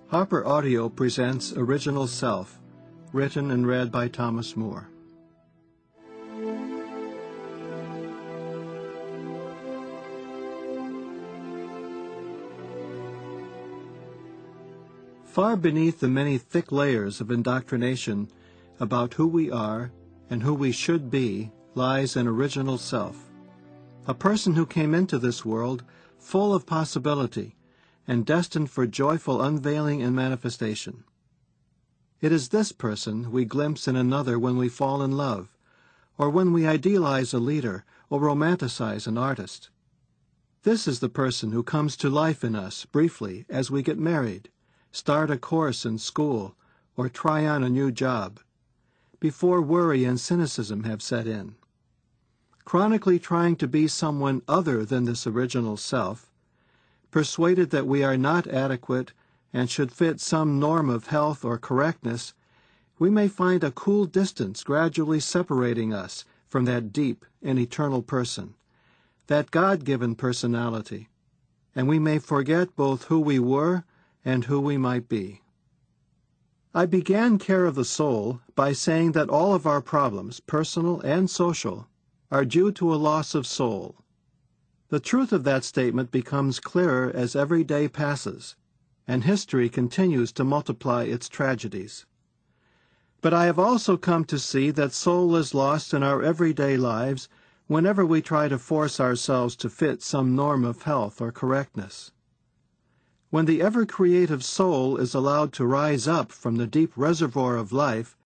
Harper Audio presents Original Self, written and read by Thomas Moore. Far beneath the many thick layers of indoctrination about who we are and who we should be lies an original self, a person who came into this world full of possibility and destined for joyful unveiling and manifestation. It is this person we glimpse in another when we fall in love, or when we idealize a leader or romanticize an artist. This is the person who comes to life in us briefly as we get married, start a course in school, or try on a new job, before worry and cynicism have set in. Chronically trying to be someone other than this original self, persuaded that we are not adequate and should fit some norm of health or correctness, we may find a cool distance gradually separating us from that deep and eternal person, that God-given personality, and we may forget both who we were and who we might be. I began Care of the Soul by saying that all of our problems, personal and social, are due to a loss of soul. The truth of that statement becomes clearer as every day passes, and history continues to multiply its tragedies. But I have also come to see that soul is lost in our everyday lives whenever we try to force ourselves to fit some norm of health or correctness. When the ever-creative soul is allowed to rise up from the deep reservoir of life